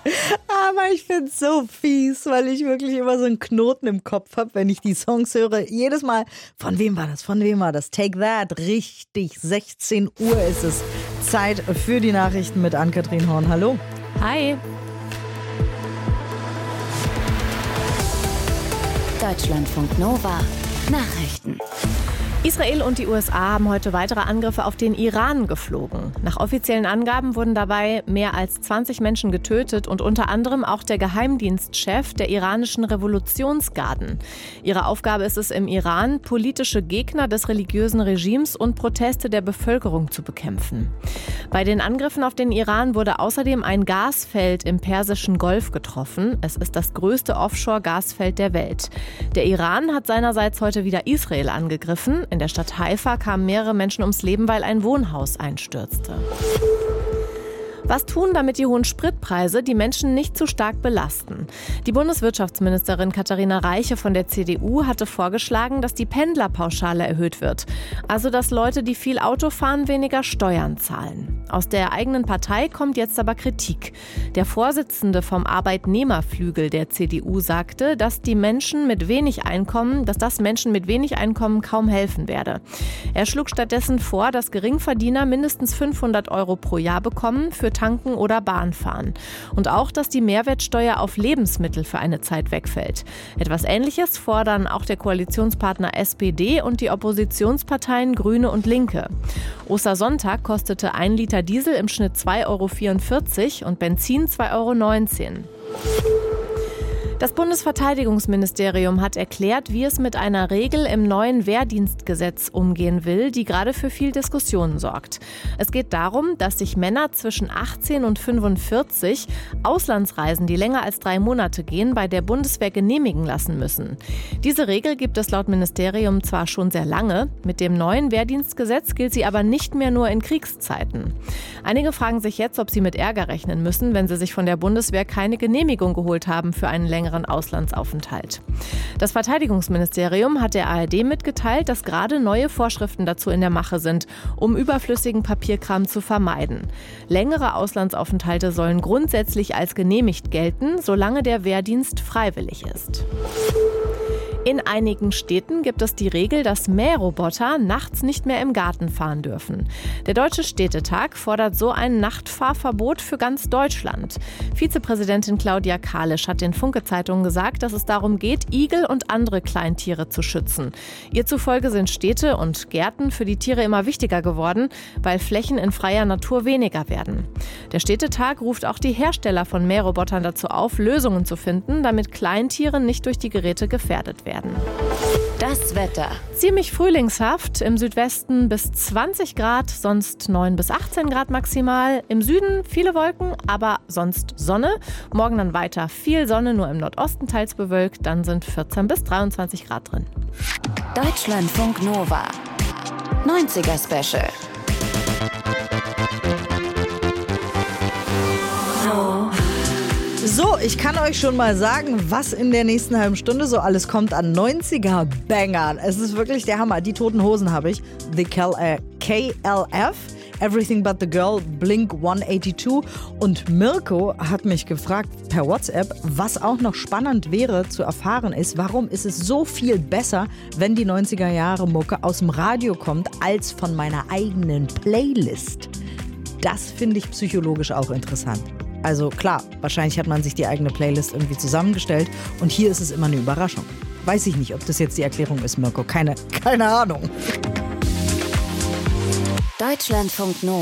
Aber ich finde es so fies, weil ich wirklich immer so einen Knoten im Kopf habe, wenn ich die Songs höre. Jedes Mal, von wem war das, von wem war das? Take That, richtig, 16 Uhr ist es. Zeit für die Nachrichten mit Ann-Kathrin Horn. Hallo. Hi. Deutschlandfunk Nova. Nachrichten. Israel und die USA haben heute weitere Angriffe auf den Iran geflogen. Nach offiziellen Angaben wurden dabei mehr als 20 Menschen getötet und unter anderem auch der Geheimdienstchef der iranischen Revolutionsgarden. Ihre Aufgabe ist es im Iran, politische Gegner des religiösen Regimes und Proteste der Bevölkerung zu bekämpfen. Bei den Angriffen auf den Iran wurde außerdem ein Gasfeld im Persischen Golf getroffen. Es ist das größte Offshore-Gasfeld der Welt. Der Iran hat seinerseits heute wieder Israel angegriffen. In der Stadt Haifa kamen mehrere Menschen ums Leben, weil ein Wohnhaus einstürzte. Was tun, damit die hohen Spritpreise die Menschen nicht zu stark belasten? Die Bundeswirtschaftsministerin Katharina Reiche von der CDU hatte vorgeschlagen, dass die Pendlerpauschale erhöht wird. Also, dass Leute, die viel Auto fahren, weniger Steuern zahlen. Aus der eigenen Partei kommt jetzt aber Kritik. Der Vorsitzende vom Arbeitnehmerflügel der CDU sagte, dass das Menschen mit wenig Einkommen kaum helfen werde. Er schlug stattdessen vor, dass Geringverdiener mindestens 500 € pro Jahr bekommen für Tanken oder Bahnfahren. Und auch, dass die Mehrwertsteuer auf Lebensmittel für eine Zeit wegfällt. Etwas Ähnliches fordern auch der Koalitionspartner SPD und die Oppositionsparteien Grüne und Linke. Ostersonntag kostete 1 Liter Diesel im Schnitt 2,44 € und Benzin 2,19 €. Das Bundesverteidigungsministerium hat erklärt, wie es mit einer Regel im neuen Wehrdienstgesetz umgehen will, die gerade für viel Diskussion sorgt. Es geht darum, dass sich Männer zwischen 18 und 45 Auslandsreisen, die länger als 3 Monate gehen, bei der Bundeswehr genehmigen lassen müssen. Diese Regel gibt es laut Ministerium zwar schon sehr lange, mit dem neuen Wehrdienstgesetz gilt sie aber nicht mehr nur in Kriegszeiten. Einige fragen sich jetzt, ob sie mit Ärger rechnen müssen, wenn sie sich von der Bundeswehr keine Genehmigung geholt haben für einen längeren Auslandsaufenthalt. Das Verteidigungsministerium hat der ARD mitgeteilt, dass gerade neue Vorschriften dazu in der Mache sind, um überflüssigen Papierkram zu vermeiden. Längere Auslandsaufenthalte sollen grundsätzlich als genehmigt gelten, solange der Wehrdienst freiwillig ist. In einigen Städten gibt es die Regel, dass Mähroboter nachts nicht mehr im Garten fahren dürfen. Der Deutsche Städtetag fordert so ein Nachtfahrverbot für ganz Deutschland. Vizepräsidentin Claudia Kalisch hat den Funke-Zeitungen gesagt, dass es darum geht, Igel und andere Kleintiere zu schützen. Ihr zufolge sind Städte und Gärten für die Tiere immer wichtiger geworden, weil Flächen in freier Natur weniger werden. Der Städtetag ruft auch die Hersteller von Mährobotern dazu auf, Lösungen zu finden, damit Kleintiere nicht durch die Geräte gefährdet werden. Das Wetter. Ziemlich frühlingshaft, im Südwesten bis 20 Grad, sonst 9 bis 18 Grad maximal. Im Süden viele Wolken, aber sonst Sonne. Morgen dann weiter viel Sonne, nur im Nordosten teils bewölkt. Dann sind 14 bis 23 Grad drin. Deutschlandfunk Nova. 90er Special. So, ich kann euch schon mal sagen, was in der nächsten halben Stunde so alles kommt an 90er-Bangern. Es ist wirklich der Hammer. Die Toten Hosen habe ich. The KLF, Everything But The Girl, Blink 182. Und Mirko hat mich gefragt per WhatsApp, was auch noch spannend wäre zu erfahren ist, warum ist es so viel besser, wenn die 90er-Jahre-Mucke aus dem Radio kommt, als von meiner eigenen Playlist. Das finde ich psychologisch auch interessant. Also klar, wahrscheinlich hat man sich die eigene Playlist irgendwie zusammengestellt und hier ist es immer eine Überraschung. Weiß ich nicht, ob das jetzt die Erklärung ist, Mirko. Keine Ahnung. Deutschlandfunk Nova.